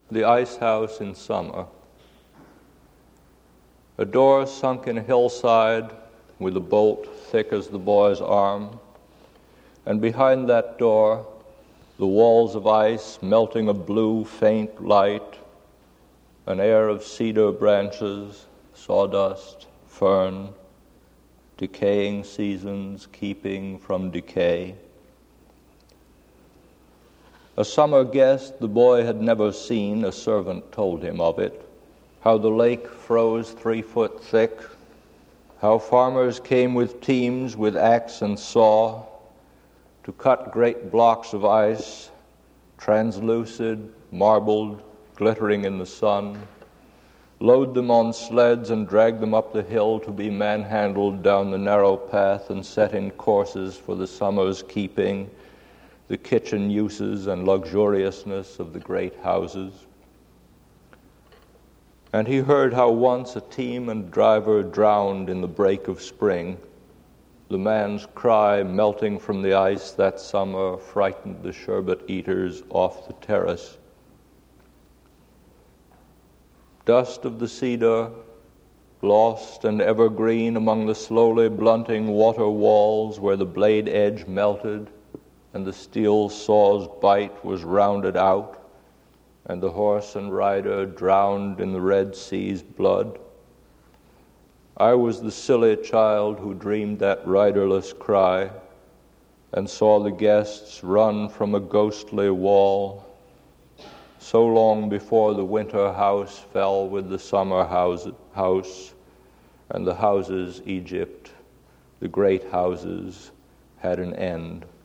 The ice house in summer. A door sunk in a hillside with a bolt thick as the boy's arm, and behind that door, the walls of ice melting a blue faint light, an air of cedar branches, sawdust, fern, decaying seasons keeping from decay. A summer guest the boy had never seen, a servant told him of it, how the lake froze 3 foot thick, how farmers came with teams with axe and saw to cut great blocks of ice, translucid, marbled, glittering in the sun, load them on sleds and drag them up the hill to be manhandled down the narrow path and set in courses for the summer's keeping, the kitchen uses and luxuriousness of the great houses. And he heard how once a team and driver drowned in the break of spring. The man's cry melting from the ice that summer frightened the sherbet eaters off the terrace. Dust of the cedar, lost and evergreen among the slowly blunting water walls where the blade edge melted and the steel saw's bite was rounded out, and the horse and rider drowned in the Red Sea's blood. I was the silly child who dreamed that riderless cry and saw the guests run from a ghostly wall, so long before the winter house fell with the summer house, and the houses Egypt, the great houses, had an end.